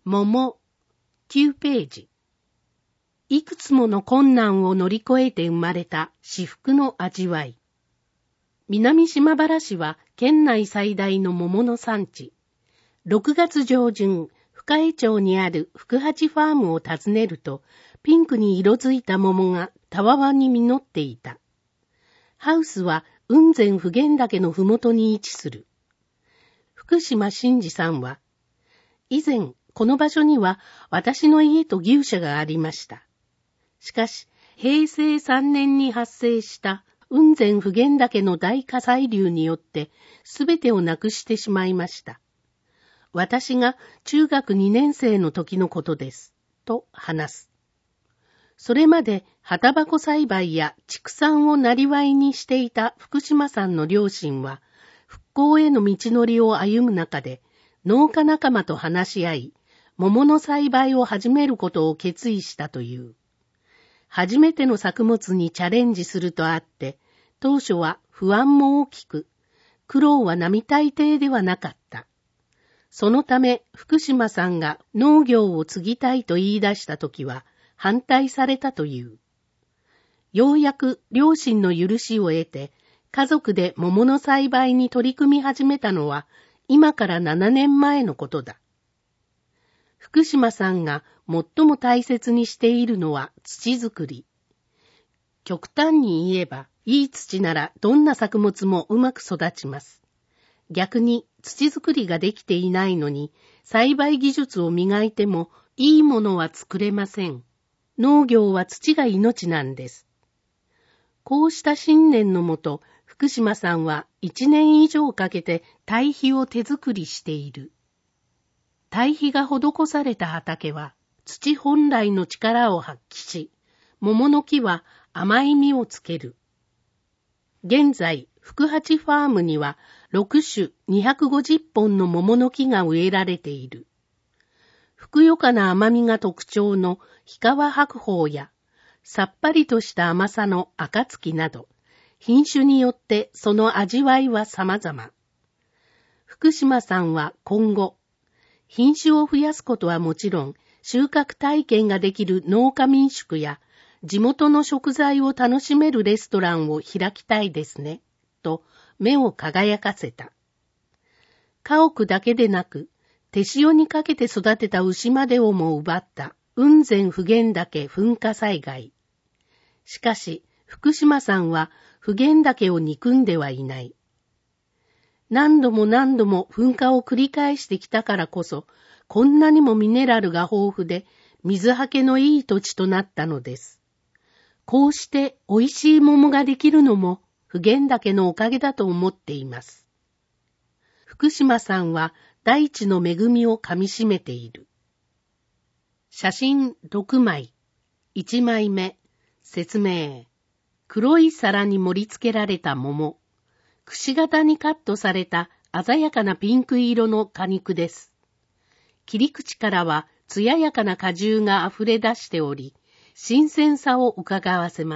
桃、9ページ。いくつもの困難を乗り越えて生まれた至福の味わい。南島原市は県内最大の桃の産地。6月上旬、深江町にある福八ファームを訪ねると、ピンクに色づいた桃がたわわに実っていた。ハウスは雲仙普賢岳のふもとに位置する。福島真嗣さんは、以前この場所には私の家と牛舎がありました。しかし、平成3年に発生した雲仙普賢岳の大火砕流によって全てをなくしてしまいました。私が中学2年生の時のことです。と話す。それまで葉タバコ栽培や畜産を生業にしていた福島さんの両親は、復興への道のりを歩む中で、農家仲間と話し合い、桃の栽培を始めることを決意したという。初めての作物にチャレンジするとあって、当初は不安も大きく、苦労は並大抵ではなかった。そのため、福島さんが農業を継ぎたいと言い出したときは、反対されたという。ようやく両親の許しを得て、家族で桃の栽培に取り組み始めたのは、今から7年前のことだ。福島さんが最も大切にしているのは土作り。極端に言えば、いい土ならどんな作物もうまく育ちます。逆に土作りができていないのに、栽培技術を磨いてもいいものは作れません。農業は土が命なんです。こうした信念のもと、福島さんは1年以上かけて堆肥を手作りしている。堆肥が施された畑は土本来の力を発揮し、桃の木は甘い実をつける。現在、福八ファームには6種250本の桃の木が植えられている。ふくよかな甘みが特徴の氷川白鳳や、さっぱりとした甘さの暁など、品種によってその味わいは様々。福島さんは今後、品種を増やすことはもちろん、収穫体験ができる農家民宿や、地元の食材を楽しめるレストランを開きたいですね、と目を輝かせた。家屋だけでなく、手塩にかけて育てた牛までをも奪った雲仙普賢岳噴火災害。しかし、福島さんは普賢岳を憎んではいない。何度も何度も噴火を繰り返してきたからこそ、こんなにもミネラルが豊富で、水はけのいい土地となったのです。こうして美味しい桃ができるのも、普賢岳のおかげだと思っています。福島さんは大地の恵みをかみしめている。写真6枚。1枚目。説明。黒い皿に盛り付けられた桃。くし形にカットされた鮮やかなピンク色の果肉です。切り口からは艶やかな果汁があふれ出しており、新鮮さを伺わせます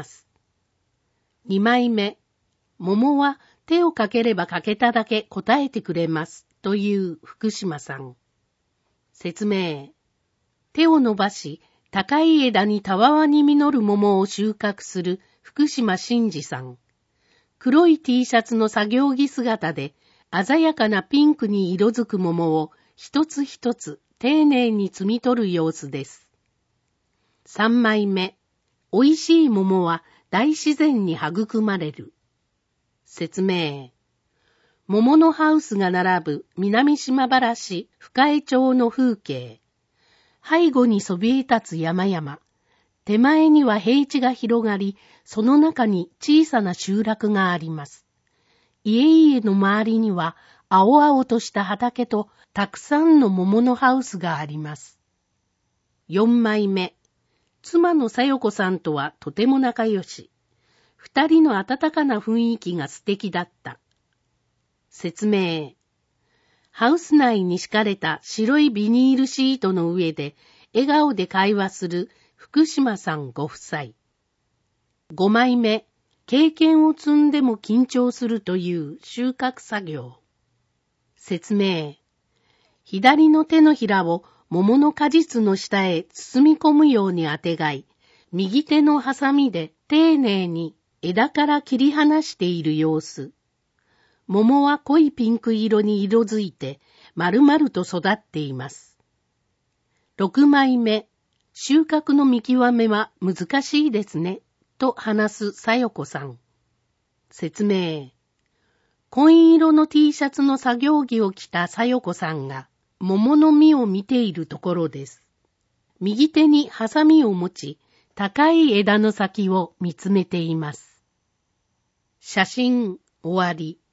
。2枚目。桃は手をかければかけただけ答えてくれます。という福島さん。説明。手を伸ばし、高い枝にたわわに実る桃を収穫する福島真嗣さん。黒い T シャツの作業着姿で、鮮やかなピンクに色づく桃を一つ一つ丁寧に摘み取る様子です。3枚目。美味しい桃は大自然に育まれる。説明。桃のハウスが並ぶ南島原市深江町の風景。背後にそびえ立つ山々。手前には平地が広がり、その中に小さな集落があります。家々の周りには青々とした畑とたくさんの桃のハウスがあります。4枚目。妻のさよこさんとはとても仲良し。二人の温かな雰囲気が素敵だった。説明。ハウス内に敷かれた白いビニールシートの上で笑顔で会話する福島さんご夫妻。5枚目。経験を積んでも緊張するという収穫作業。説明。左の手のひらを桃の果実の下へ包み込むようにあてがい、右手のハサミで丁寧に枝から切り離している様子。桃は濃いピンク色に色づいて、丸々と育っています。6枚目、収穫の見極めは難しいですね、と話すさよこさん。説明。紺色の T シャツの作業着を着たさよこさんが、桃の実を見ているところです。右手にハサミを持ち、高い枝の先を見つめています。写真終わり。